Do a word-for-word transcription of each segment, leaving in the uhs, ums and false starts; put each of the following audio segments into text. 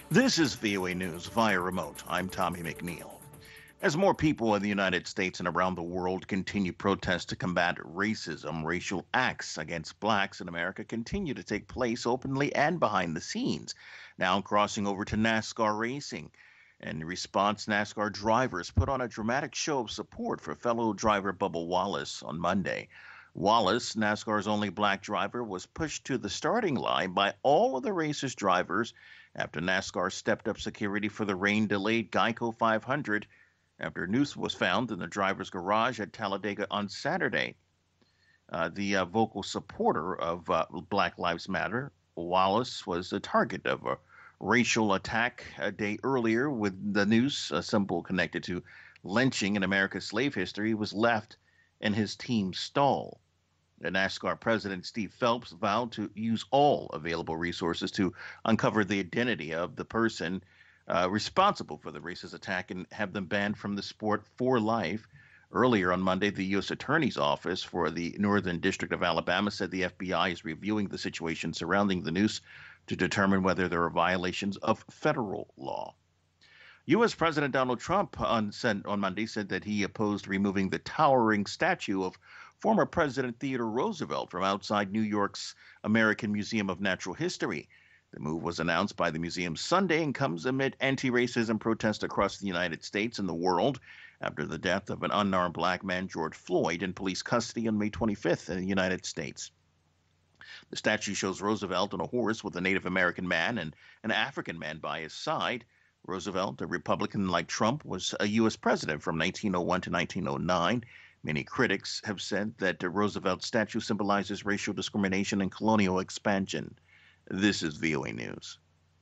This is V O A News via remote. I'm Tommy McNeil. As more people in the United States and around the world continue protests to combat racism, racial acts against blacks in America continue to take place openly and behind the scenes. Now crossing over to NASCAR racing. In response, NASCAR drivers put on a dramatic show of support for fellow driver Bubba Wallace on Monday. Wallace, NASCAR's only black driver, was pushed to the starting line by all of the race's drivers after NASCAR stepped up security for the rain delayed Geico five hundred after a noose was found in the driver's garage at Talladega on Saturday. Uh, the uh, vocal supporter of uh, Black Lives Matter, Wallace, was the target of a racial attack a day earlier with the noose, a symbol connected to lynching in America's slave history, was left in his team's stall. The NASCAR president Steve Phelps vowed to use all available resources to uncover the identity of the person uh, responsible for the racist attack and have them banned from the sport for life. Earlier on Monday, the U S Attorney's Office for the Northern District of Alabama said the F B I is reviewing the situation surrounding the noose to determine whether there are violations of federal law. U S. President Donald Trump on, on Monday said that he opposed removing the towering statue of former President Theodore Roosevelt from outside New York's American Museum of Natural History. The move was announced by the museum Sunday and comes amid anti-racism protests across the United States and the world after the death of an unarmed black man, George Floyd, in police custody on May twenty-fifth in the United States. The statue shows Roosevelt on a horse with a Native American man and an African man by his side. Roosevelt, a Republican like Trump, was a U S president from nineteen oh one to nineteen oh nine. Many critics have said that the Roosevelt statue symbolizes racial discrimination and colonial expansion. This is V O A News.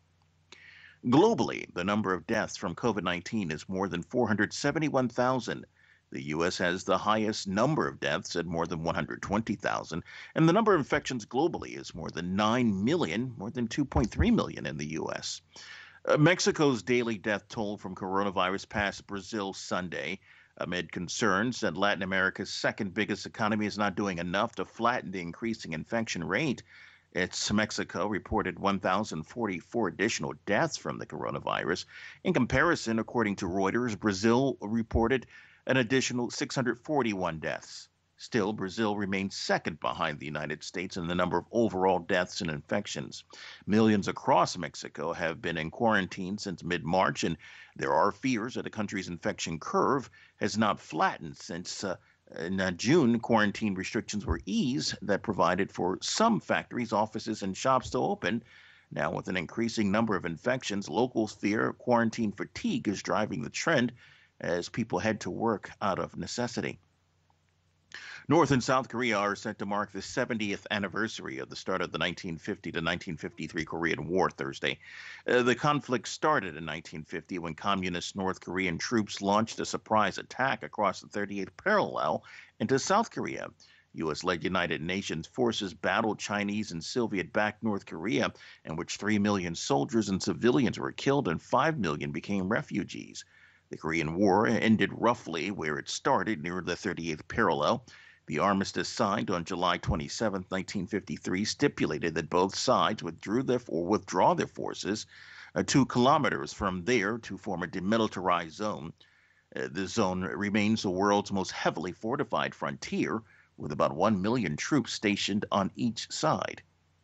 Globally, the number of deaths from COVID nineteen is more than four hundred seventy-one thousand. The U S has the highest number of deaths at more than one hundred twenty thousand, and the number of infections globally is more than nine million, more than two point three million in the U S. Uh, Mexico's daily death toll from coronavirus passed Brazil Sunday, amid concerns that Latin America's second biggest economy is not doing enough to flatten the increasing infection rate. It's Mexico reported one thousand forty-four additional deaths from the coronavirus. In comparison, according to Reuters, Brazil reported an additional six hundred forty-one deaths. Still, Brazil remains second behind the United States in the number of overall deaths and infections. Millions across Mexico have been in quarantine since mid-March, and there are fears that the country's infection curve has not flattened since uh, in uh, June, quarantine restrictions were eased that provided for some factories, offices, and shops to open. Now, with an increasing number of infections, locals fear quarantine fatigue is driving the trend as people head to work out of necessity. North and South Korea are set to mark the seventieth anniversary of the start of the nineteen fifty to nineteen fifty-three Korean War Thursday. Uh, the conflict started in nineteen fifty when communist North Korean troops launched a surprise attack across the thirty-eighth parallel into South Korea. U S-led United Nations forces battled Chinese and Soviet-backed North Korea, in which three million soldiers and civilians were killed and five million became refugees. The Korean War ended roughly where it started, near the thirty-eighth parallel. The armistice signed on July twenty-seventh, nineteen fifty-three, stipulated that both sides withdrew their or withdraw their forces uh, two kilometers from there to form a demilitarized zone. Uh, the zone remains the world's most heavily fortified frontier, with about one million troops stationed on each side.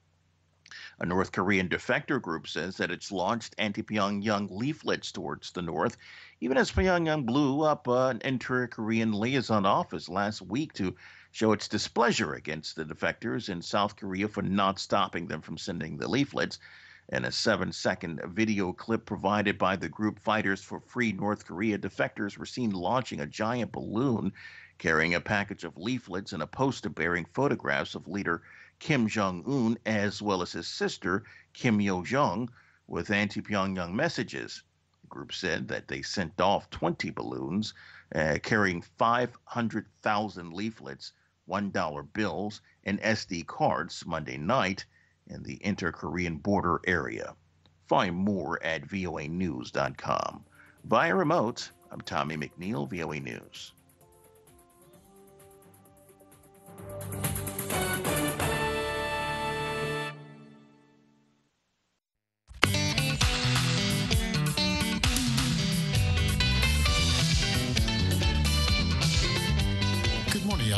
A North Korean defector group says that it's launched anti-Pyongyang leaflets towards the north, even as Pyongyang blew up an inter-Korean liaison office last week to show its displeasure against the defectors in South Korea for not stopping them from sending the leaflets. In a seven-second video clip provided by the group Fighters for Free North Korea, defectors were seen launching a giant balloon carrying a package of leaflets and a poster bearing photographs of leader Kim Jong-un, as well as his sister, Kim Yo-jong, with anti-Pyongyang messages. The group said that they sent off twenty balloons uh, carrying five hundred thousand leaflets, one dollar bills, and S D cards Monday night in the inter-Korean border area. Find more at V O A news dot com. Via remote, I'm Tommy McNeil, V O A News.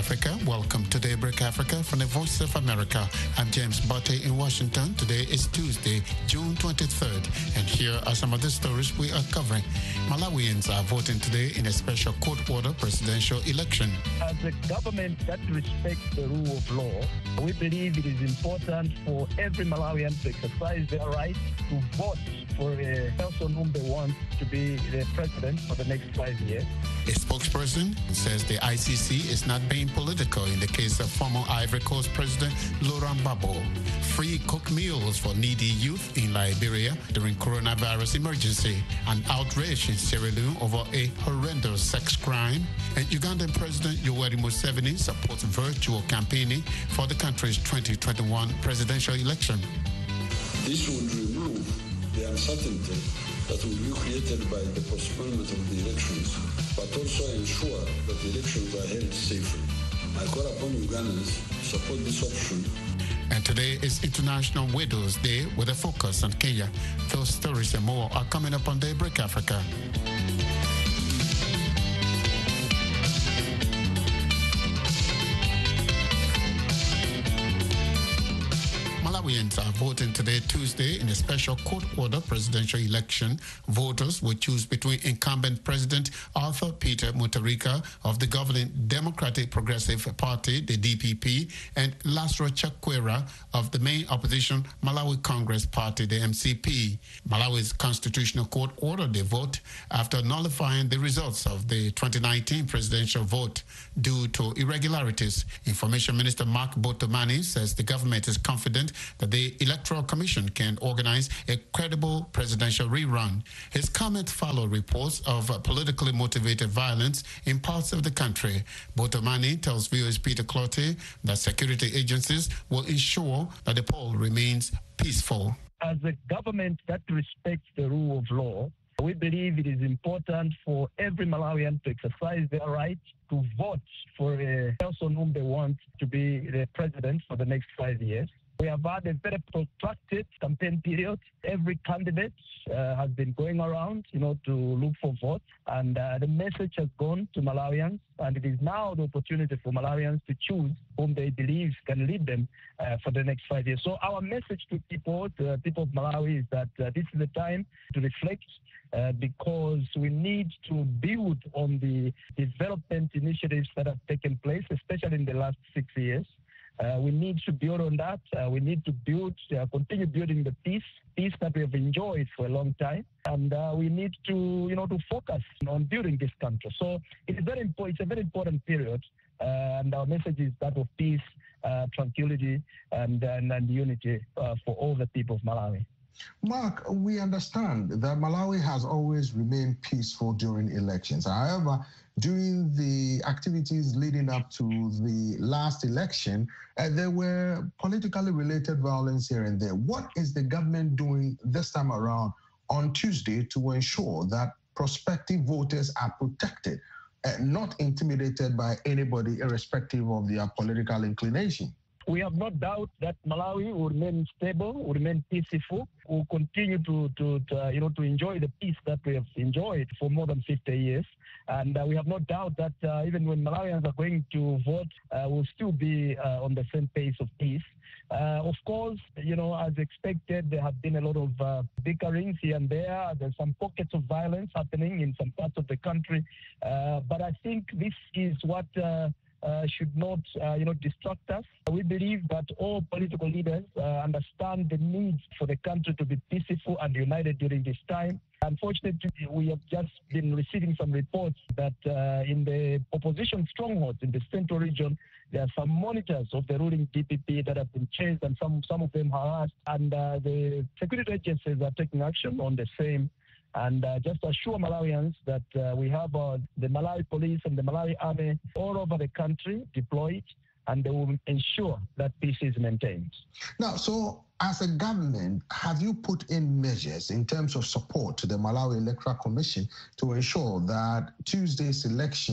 Africa. Welcome to Daybreak Africa from the Voice of America. I'm James Botte in Washington. Today is Tuesday, June twenty-third, and here are some of the stories we are covering. Malawians are voting today in a special court order presidential election. As a government that respects the rule of law, we believe it is important for every Malawian to exercise their right to vote for a person whom they want to be the president for the next five years. A spokesperson says the I C C is not being political in the case of former Ivory Coast President Laurent Gbagbo. Free cooked meals for needy youth in Liberia during coronavirus emergency. An outrage in Sierra Leone over a horrendous sex crime. And Ugandan President Yoweri Museveni supports virtual campaigning for the country's twenty twenty-one presidential election. This would remove the uncertainty that will be created by the postponement of the elections, but also ensure that the elections are held safely. I call upon Ugandans to support this option. And today is International Widows Day with a focus on Kenya. Those stories and more are coming up on Daybreak Africa. Malawians are voting today, Tuesday, in a special court-order presidential election. Voters will choose between incumbent President Arthur Peter Mutharika of the governing Democratic Progressive Party, the D P P, and Lazarus Chakwera of the main opposition Malawi Congress Party, the M C P. Malawi's Constitutional Court ordered the vote after nullifying the results of the twenty nineteen presidential vote due to irregularities. Information Minister Mark Botomani says the government is confident that the Electoral Commission can organize a credible presidential rerun. His comment followed reports of uh, politically motivated violence in parts of the country. Botomani tells V O A's Peter Clottey that security agencies will ensure that the poll remains peaceful. As a government that respects the rule of law, we believe it is important for every Malawian to exercise their right to vote for a person whom they want to be the president for the next five years. We have had a very protracted campaign period. Every candidate uh, has been going around, you know, to look for votes. And uh, the message has gone to Malawians. And it is now the opportunity for Malawians to choose whom they believe can lead them uh, for the next five years. So our message to people, to the people of Malawi, is that uh, this is the time to reflect uh, because we need to build on the development initiatives that have taken place, especially in the last six years. Uh, we need to build on that. Uh, we need to build, uh, continue building the peace, peace that we have enjoyed for a long time, and uh, we need to, you know, to focus on building this country. So it is very important. It's a very important period, uh, and our message is that of peace, uh, tranquility, and and, and unity uh, for all the people of Malawi. Mark, we understand that Malawi has always remained peaceful during elections. However, during the activities leading up to the last election, uh, there were politically related violence here and there. What is the government doing this time around on Tuesday to ensure that prospective voters are protected, uh, not intimidated by anybody, irrespective of their political inclination? We have no doubt that Malawi will remain stable, will remain peaceful, will continue to, to, to uh, you know, to enjoy the peace that we have enjoyed for more than fifty years. And uh, we have no doubt that uh, even when Malawians are going to vote, uh, we'll still be uh, on the same pace of peace. Uh, of course, you know, as expected, there have been a lot of uh, bickerings here and there. There's some pockets of violence happening in some parts of the country. Uh, but I think this is what uh, Uh, should not, uh, you know, distract us. We believe that all political leaders uh, understand the need for the country to be peaceful and united during this time. Unfortunately, we have just been receiving some reports that uh, in the opposition strongholds in the central region, there are some monitors of the ruling D P P that have been chased and some, some of them harassed. And uh, the security agencies are taking action on the same. And uh, just assure Malawians that uh, we have uh, the Malawi police and the Malawi army all over the country deployed, and they will ensure that peace is maintained. Now, so as a government, have you put in measures in terms of support to the Malawi Electoral Commission to ensure that Tuesday's election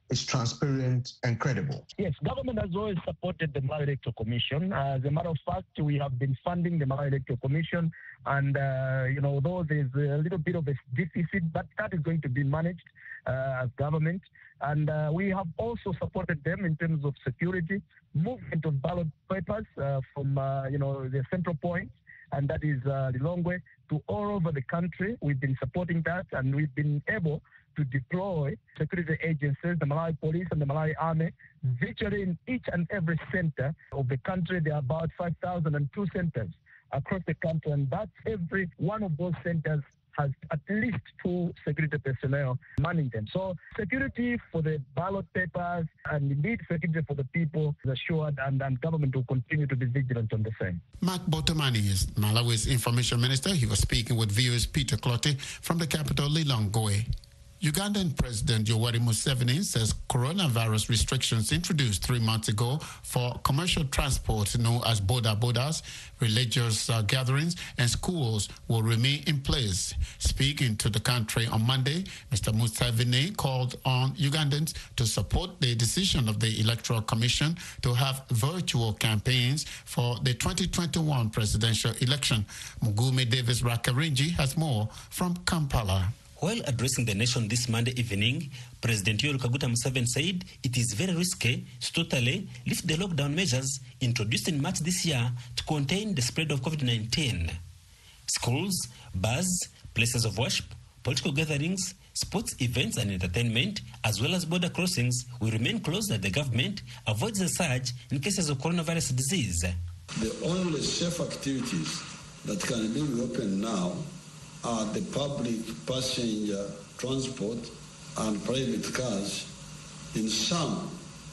is transparent and credible? Yes, government has always supported the Malawi Electoral Commission. Uh, as a matter of fact, we have been funding the Malawi Electoral Commission, and uh, you know, although there's a little bit of a deficit, but that is going to be managed uh, as government. And uh, we have also supported them in terms of security, movement of ballot papers uh, from uh, you know the central point, and that is uh, Lilongwe, to all over the country. We've been supporting that, and we've been able to deploy security agencies, the Malawi Police and the Malawi Army, virtually in each and every center of the country. There are about five thousand two centers across the country, and that's every one of those centers has at least two security personnel manning them. So security for the ballot papers and indeed security for the people is assured, and, and government will continue to be vigilant on the same. Mark Botomani is Malawi's information minister. He was speaking with viewers Peter Clottey from the capital, Lilongwe. Ugandan President Yoweri Museveni says coronavirus restrictions introduced three months ago for commercial transport known as boda bodas, religious uh, gatherings, and schools will remain in place. Speaking to the country on Monday, Mister Museveni called on Ugandans to support the decision of the Electoral Commission to have virtual campaigns for the twenty twenty-one presidential election. Mugume Davis Rakarinji has more from Kampala. While addressing the nation this Monday evening, President Yoweri Kaguta Museveni said it is very risky to totally lift the lockdown measures introduced in March this year to contain the spread of COVID nineteen. Schools, bars, places of worship, political gatherings, sports events and entertainment, as well as border crossings, will remain closed as the government avoids a surge in cases of coronavirus disease. The only safe activities that can be reopened now are the public passenger transport and private cars in some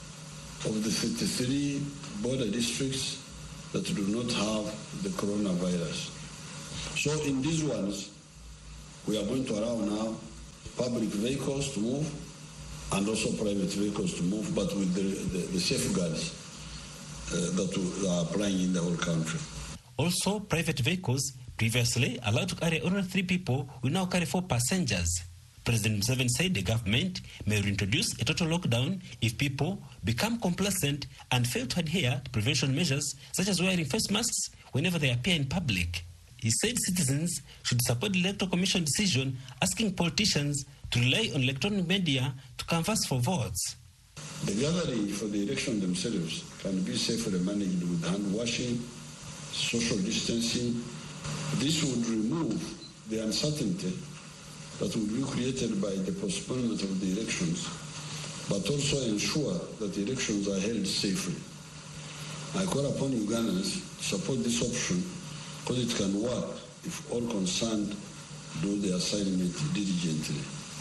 of the thirty-three border districts that do not have the coronavirus. So in these ones, we are going to allow now public vehicles to move and also private vehicles to move, but with the, the, the safeguards uh, that are applying in the whole country. Also, private vehicles previously allowed to carry only three people will now carry four passengers. President Museveni said the government may reintroduce a total lockdown if people become complacent and fail to adhere to prevention measures such as wearing face masks whenever they appear in public. He said citizens should support the Electoral Commission decision asking politicians to rely on electronic media to canvass for votes. The gathering for the election themselves can be safely managed with hand washing, social distancing. This would remove the uncertainty that would be created by the postponement of the elections, but also ensure that the elections are held safely. I call upon Ugandans to support this option because it can work if all concerned do the assignment diligently.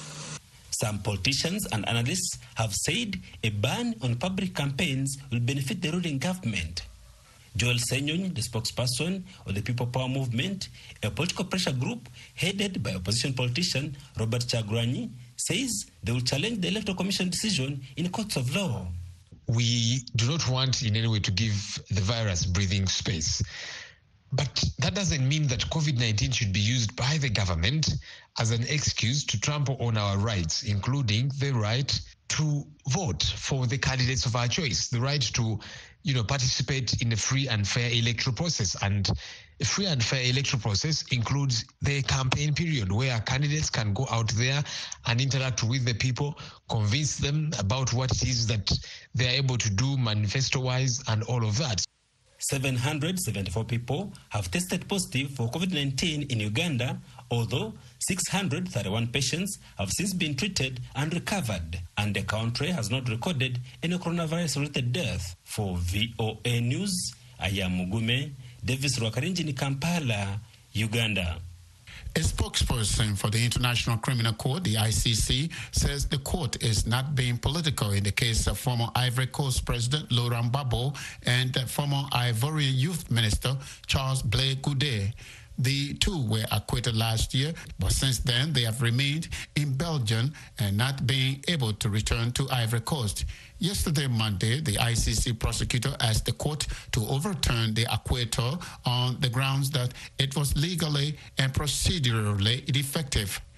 Some politicians and analysts have said a ban on public campaigns will benefit the ruling government. Joel Senyonyi, the spokesperson of the People Power Movement, a political pressure group headed by opposition politician Robert Kyagulanyi, says they will challenge the Electoral Commission decision in courts of law. We do not want in any way to give the virus breathing space. But that doesn't mean that COVID nineteen should be used by the government as an excuse to trample on our rights, including the right to vote for the candidates of our choice, the right to, you know, participate in a free and fair electoral process. And a free and fair electoral process includes the campaign period where candidates can go out there and interact with the people, convince them about what it is that they're able to do manifesto-wise and all of that. seven hundred seventy-four people have tested positive for COVID nineteen in Uganda, although six hundred thirty-one patients have since been treated and recovered, and the country has not recorded any coronavirus-related death. For V O A News, I am Mugume Davis Rwakarinji in Kampala, Uganda. A spokesperson for the International Criminal Court, the I C C, says the court is not being political in the case of former Ivory Coast President Laurent Gbagbo and former Ivorian Youth Minister Charles Blé Goudé. The two were acquitted last year, but since then they have remained in Belgium and not being able to return to Ivory Coast. Yesterday, Monday, the I C C prosecutor asked the court to overturn the acquittal on the grounds that it was legally and procedurally defective.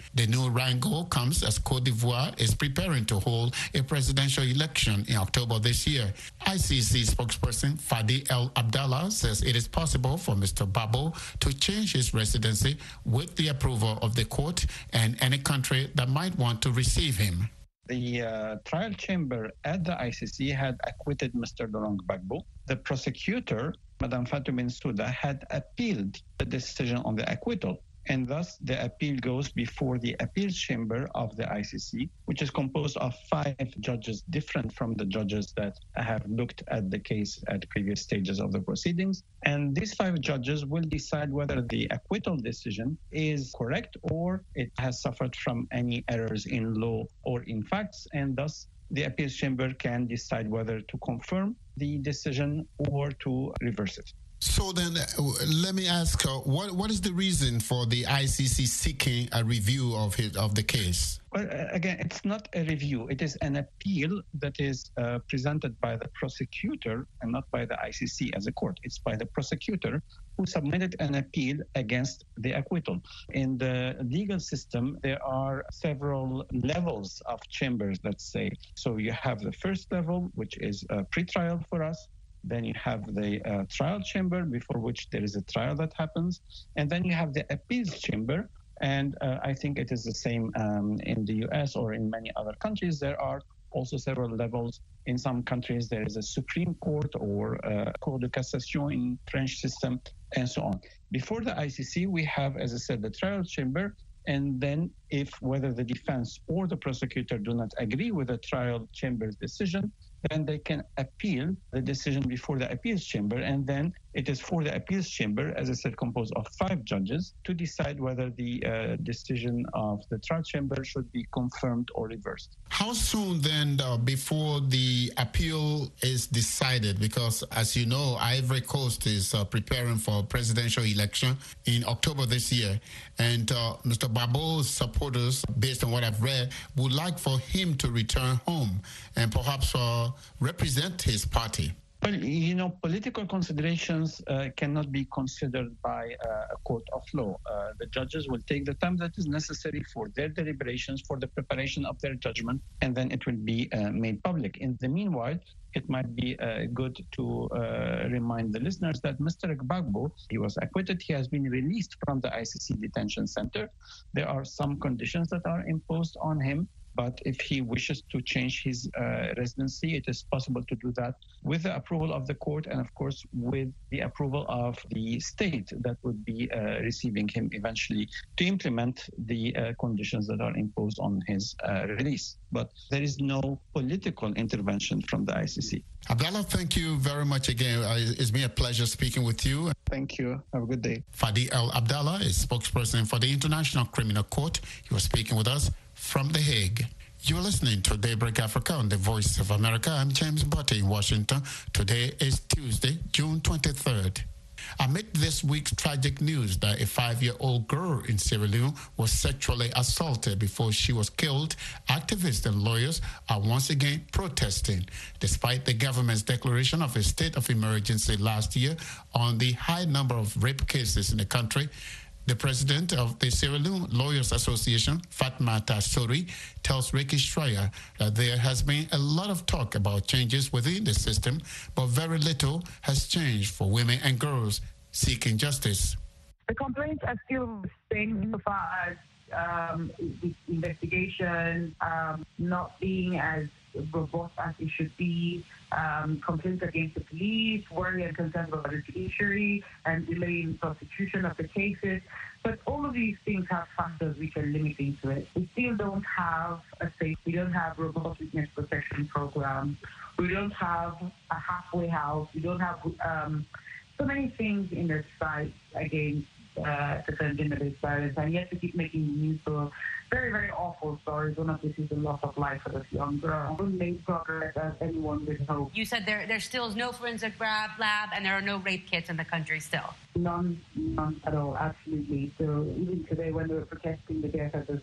The new wrangle comes as Cote d'Ivoire is preparing to hold a presidential election in October this year. I C C spokesperson Fadi El Abdallah says it is possible for Mister Gbagbo to change his residency with the approval of the court and any country that might want to receive him. The uh, trial chamber at the I C C had acquitted Mister Laurent Gbagbo. The prosecutor, Madame Fatou Bensouda, had appealed the decision on the acquittal. And thus, the appeal goes before the appeals chamber of the I C C, which is composed of five judges different from the judges that have looked at the case at previous stages of the proceedings. And these five judges will decide whether the acquittal decision is correct or it has suffered from any errors in law or in facts. And thus, the appeals chamber can decide whether to confirm the decision or to reverse it. So then, uh, let me ask, uh, what what is the reason for the I C C seeking a review of his, of the case? Well, uh, again, it's not a review. It is an appeal that is uh, presented by the prosecutor and not by the I C C as a court. It's by the prosecutor who submitted an appeal against the acquittal. In the legal system, there are several levels of chambers, let's say. So you have the first level, which is a pretrial for us. Then you have the uh, trial chamber, before which there is a trial that happens. And then you have the appeals chamber. And uh, I think it is the same um, in the U S or in many other countries. There are also several levels. In some countries, there is a Supreme Court or uh, Cour de Cassation in French system, and so on. Before the I C C, we have, as I said, the trial chamber. And then if whether the defense or the prosecutor do not agree with the trial chamber's decision, then they can appeal the decision before the appeals chamber. And then it is for the appeals chamber, as I said, composed of five judges, to decide whether the uh, decision of the trial chamber should be confirmed or reversed. How soon then uh, before the appeal is decided? Because as you know, Ivory Coast is uh, preparing for a presidential election in October this year. And uh, Mister Gbagbo's supporters, based on what I've read, would like for him to return home and perhaps uh, represent his party. Well, you know, political considerations uh, cannot be considered by uh, a court of law. Uh, the judges will take the time that is necessary for their deliberations, for the preparation of their judgment, and then it will be uh, made public. In the meanwhile, it might be uh, good to uh, remind the listeners that Mister Gbagbo, he was acquitted. He has been released from the I C C detention center. There are some conditions that are imposed on him. But if he wishes to change his uh, residency, it is possible to do that with the approval of the court and, of course, with the approval of the state that would be uh, receiving him eventually to implement the uh, conditions that are imposed on his uh, release. But there is no political intervention from the I C C. Abdallah, thank you very much again. Uh, it's been a pleasure speaking with you. Thank you. Have a good day. Fadi El Abdallah is spokesperson for the International Criminal Court. He was speaking with us from The Hague. You're listening to Daybreak Africa on the Voice of America. I'm James Butte in Washington. Today is Tuesday, June twenty-third. Amid this week's tragic news that a five-year-old girl in Sierra Leone was sexually assaulted before she was killed, activists and lawyers are once again protesting, despite the government's declaration of a state of emergency last year on the high number of rape cases in the country. The president of the Sierra Leone Lawyers Association, Fatmata Sori, tells Ricky Schreier that there has been a lot of talk about changes within the system, but very little has changed for women and girls seeking justice. The complaints are still the same so far as um, the investigation um, not being as robust as it should be, um, complaints against the police, worry and concerns about the judiciary, and delay in prosecution of the cases. But all of these things have factors which are limiting to it. We still don't have a safe, we don't have robust witness protection programs, we don't have a halfway house, we don't have um, so many things in the fight against uh, gender-based violence, and yet we keep making news for very, very awful stories. One of this is the loss of life for this young girl. We made progress as anyone would hope. You said there there still is no forensic lab, and there are no rape kits in the country still. None, none at all, absolutely. So even today, when they were protesting the death of this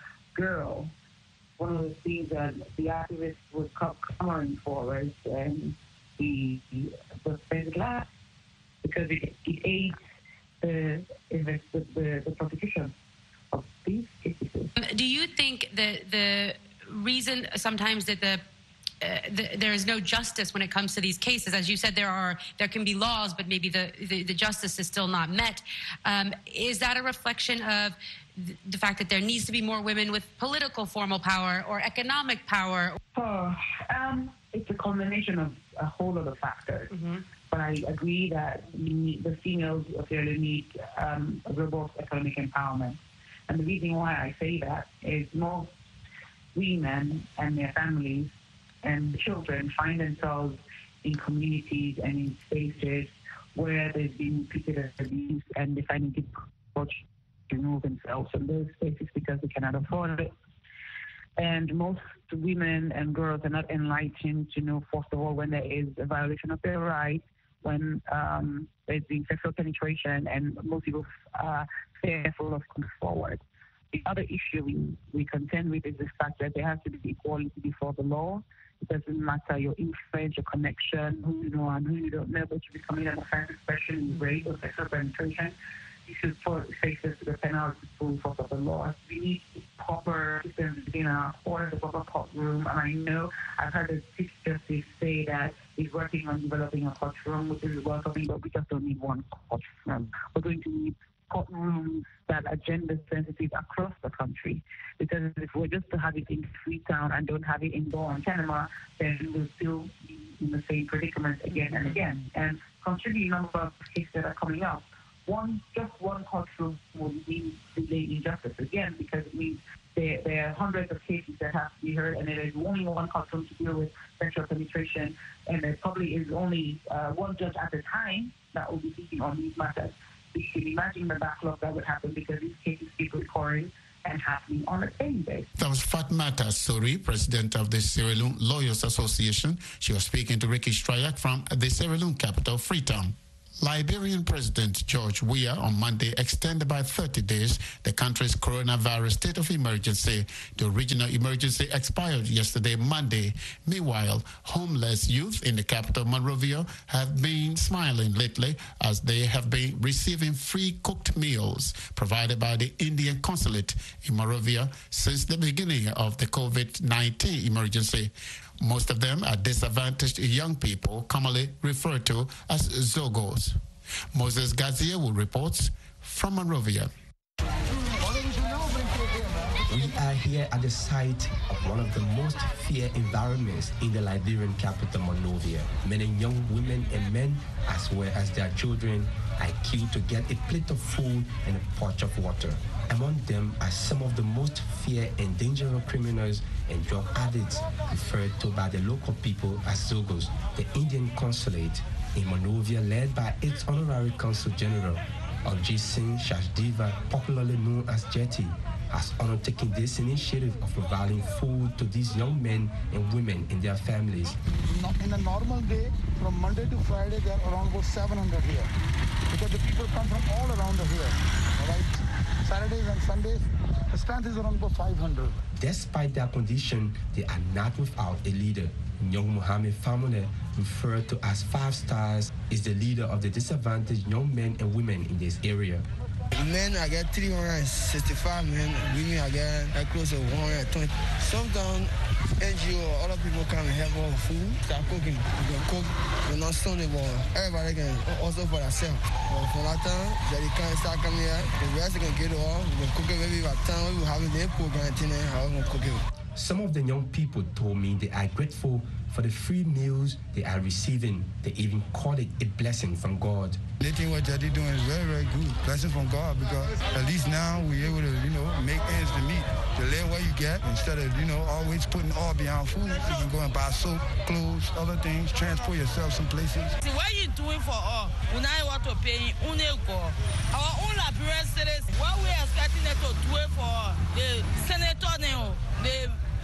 girl, one of the things that the activists were clamoring for was um, the the forensic lab, because it, it aids the, the, the, the prosecution of these cases. Do you think that the reason sometimes that the Uh, the, there is no justice when it comes to these cases? As you said, there are there can be laws, but maybe the, the, the justice is still not met. Um, is that a reflection of th- the fact that there needs to be more women with political formal power or economic power? Oh, um, it's a combination of a whole lot of factors. Mm-hmm. But I agree that we need, the females clearly need um, a robust economic empowerment. And the reason why I say that is most women and their families and children find themselves in communities and in spaces where there's been repeated abuse, and they find it difficult to remove themselves from those spaces because they cannot afford it. And most women and girls are not enlightened to know, first of all, when there is a violation of their rights, when um, there's been sexual penetration, and most people are fearful of coming forward. The other issue we, we contend with is the fact that there has to be equality before the law. It doesn't matter your influence, your connection, who you know and who you don't know, but you becoming an offense, especially in rape or sexual penetration, you should face this to the penalty pool for the law. We need proper systems within our court, the proper courtroom. And I know I've heard the Chief Justice say that he's working on developing a courtroom, which is welcoming, but we just don't need one courtroom. We're going to need courtrooms that are gender sensitive across the country, because if we're just to have it in Freetown and don't have it in Gore and Panama, then we'll still be in the same predicament again and again. And considering the number of cases that are coming up, one just one courtroom would mean delay injustice again, because it means there, there are hundreds of cases that have to be heard, and there is only one courtroom to deal with sexual penetration, and there probably is only uh, one judge at a time that will be speaking on these matters. You can imagine the backlog that would happen, because these cases keep recurring and happening on a daily basis. That was Fatmata Suri, president of the Sierra Leone Lawyers Association. She was speaking to Ricky Strayak from the Sierra Leone capital, Freetown. Liberian President George Weah on Monday extended by thirty days the country's coronavirus state of emergency. The original emergency expired yesterday, Monday. Meanwhile, homeless youth in the capital, Monrovia, have been smiling lately as they have been receiving free cooked meals provided by the Indian consulate in Monrovia since the beginning of the COVID nineteen emergency. Most of them are disadvantaged young people, commonly referred to as Zogos. Moses Gaziel reports from Monrovia. We are here at the site of one of the most feared environments in the Liberian capital, Monrovia. Many young women and men, as well as their children, are queued to get a plate of food and a pot of water. Among them are some of the most feared and dangerous criminals and drug addicts, referred to by the local people as Zogos. The Indian consulate in Monrovia, led by its honorary consul general, Ajit Singh Shashdeva, popularly known as Jetty, has undertaken this initiative of providing food to these young men and women and their families. In a normal day, from Monday to Friday, there are around about seven hundred here, because the people come from all around here. All right, Saturdays and Sundays, the strength is around about five hundred. Despite their condition, they are not without a leader. Young Mohammed Famune, referred to as Five Stars, is the leader of the disadvantaged young men and women in this area. Men, I get three hundred sixty-five men. Women, I get like close to one hundred twenty. Sometimes N G O or other people come and help us with food. Start cooking. We can cook. We're not Sunday, but everybody can also for themselves. But for that time, Jerry can start coming here. The rest can get it all. We can cook it maybe by time we will have it there. Program, how we can cook it. Some of the young people told me they are grateful for the free meals they are receiving. They even called it a blessing from God. They think what Jadi doing is very, very good. Blessing from God, because at least now we're able to, you know, make ends to meet. To live what you get, instead of, you know, always putting all behind food. You can go and buy soap, clothes, other things, transport yourself some places. See, what you doing for us? We now want to pay our own appearances. What we are expecting them to do it for the senator now, the reps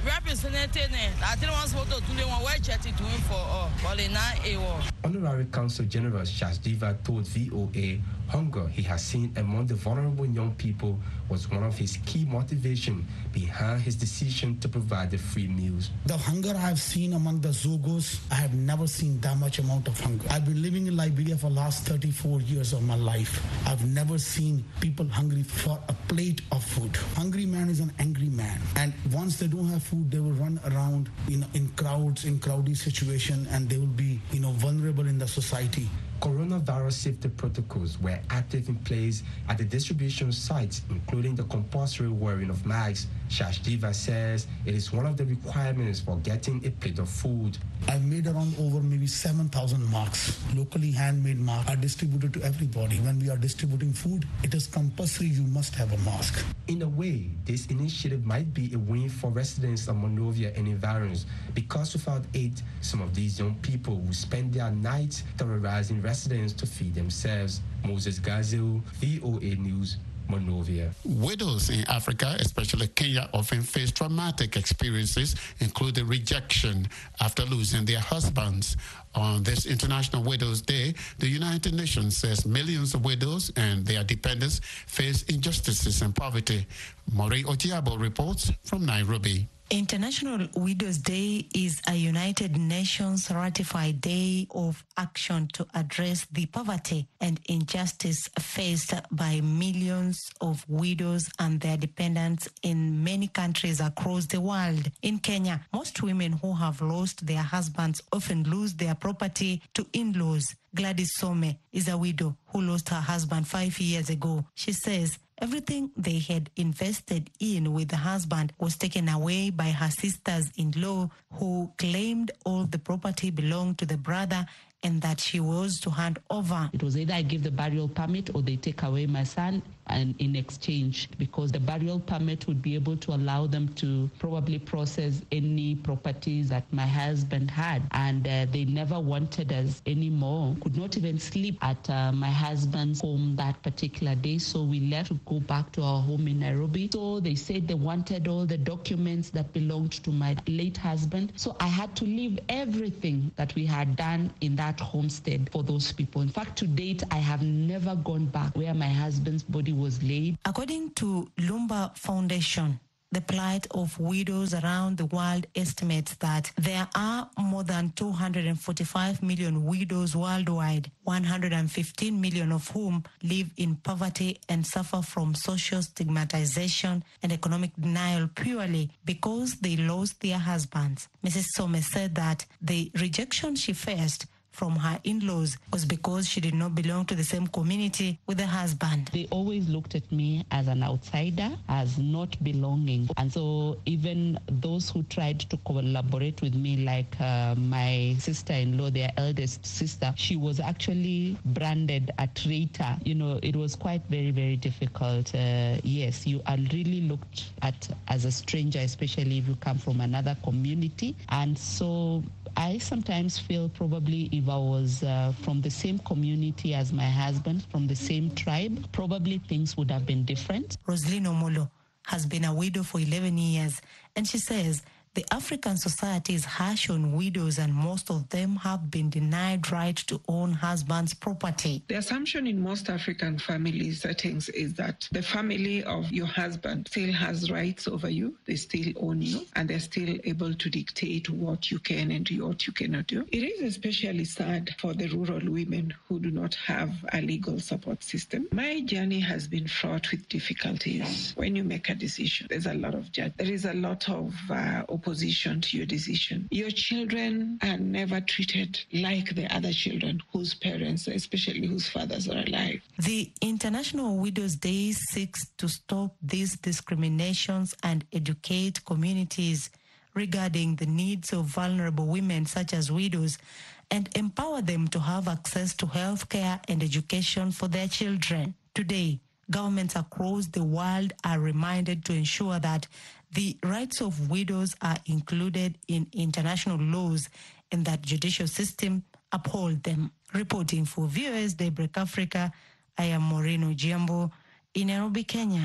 Honorary Consul General Shashdiva told V O A hunger he has seen among the vulnerable young people was one of his key motivation behind his decision to provide the free meals. The hunger I've seen among the Zogos, I have never seen that much amount of hunger. I've been living in Liberia for the last thirty-four years of my life. I've never seen people hungry for a plate of food. Hungry man is an angry man. And once they don't have food, they will run around in, in crowds, in crowded situation, and they will be, you know, vulnerable in the society. Coronavirus safety protocols were active in place at the distribution sites, including the compulsory wearing of masks. Shashdiva says it is one of the requirements for getting a plate of food. I made around over maybe seven thousand masks, locally handmade masks, are distributed to everybody. When we are distributing food, it is compulsory you must have a mask. In a way, this initiative might be a win for residents of Monrovia and environs, because without it, some of these young people will spend their nights terrorizing residents to feed themselves. Moses Gazil, V O A News, Monrovia. Widows in Africa, especially Kenya, often face traumatic experiences, including rejection after losing their husbands. On this International Widows Day, the United Nations says millions of widows and their dependents face injustices and poverty. Maureen Otiabo reports from Nairobi. International Widows Day is a United Nations ratified day of action to address the poverty and injustice faced by millions of widows and their dependents in many countries across the world. In Kenya, most women who have lost their husbands often lose their property to in-laws. Gladys Some is a widow who lost her husband five years ago. She says everything they had invested in with the husband was taken away by her sisters-in-law, who claimed all the property belonged to the brother and that she was to hand over. It was either I give the burial permit or they take away my son, and in exchange, because the burial permit would be able to allow them to probably process any properties that my husband had, and uh, they never wanted us anymore. Could not even sleep at uh, my husband's home that particular day, so we left to go back to our home in Nairobi. So they said they wanted all the documents that belonged to my late husband, so I had to leave everything that we had done in that homestead for those people. In fact, to date, I have never gone back where my husband's body was laid. According to Lumba Foundation, the plight of widows around the world estimates that there are more than two hundred forty-five million widows worldwide, one hundred fifteen million of whom live in poverty and suffer from social stigmatization and economic denial purely because they lost their husbands. Missus Some said that the rejection she faced from her in-laws was because she did not belong to the same community with the husband. They always looked at me as an outsider, as not belonging. And so even those who tried to collaborate with me, like uh, my sister-in-law, their eldest sister, she was actually branded a traitor. You know, it was quite very, very difficult. Uh, yes, you are really looked at as a stranger, especially if you come from another community. And so I sometimes feel probably if I was uh, from the same community as my husband, from the same tribe, probably things would have been different. Roslyn Omolo has been a widow for eleven years, and she says the African society is harsh on widows, and most of them have been denied right to own husband's property. The assumption in most African family settings is that the family of your husband still has rights over you, they still own you, and they're still able to dictate what you can and what you cannot do. It is especially sad for the rural women who do not have a legal support system. My journey has been fraught with difficulties. When you make a decision, there's a lot of judgment. There is a lot of uh, opposition to your decision. Your children are never treated like the other children whose parents, especially whose fathers, are alive. The International Widows Day seeks to stop these discriminations and educate communities regarding the needs of vulnerable women such as widows, and empower them to have access to health care and education for their children. Today, governments across the world are reminded to ensure that the rights of widows are included in international laws and that judicial system uphold them. Reporting for V O S Daybreak Africa, I am Maureen Ojiambo in Nairobi, Kenya.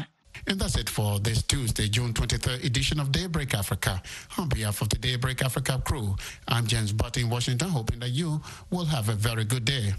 And that's it for this Tuesday, June twenty-third edition of Daybreak Africa. On behalf of the Daybreak Africa crew, I'm James Butt in Washington, hoping that you will have a very good day.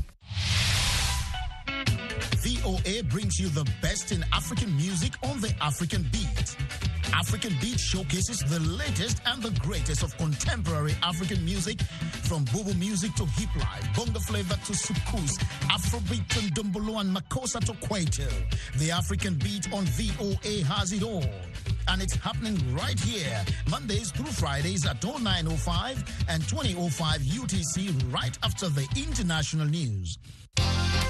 V O A brings you the best in African music on the African Beat. African Beat showcases the latest and the greatest of contemporary African music, from Bobo music to hip life, bongo flavor to soukous, Afrobeat and Dumbolo and Makossa to Kwaito. The African Beat on V O A has it all. And it's happening right here, Mondays through Fridays at oh nine oh five and twenty oh five U T C, right after the international news.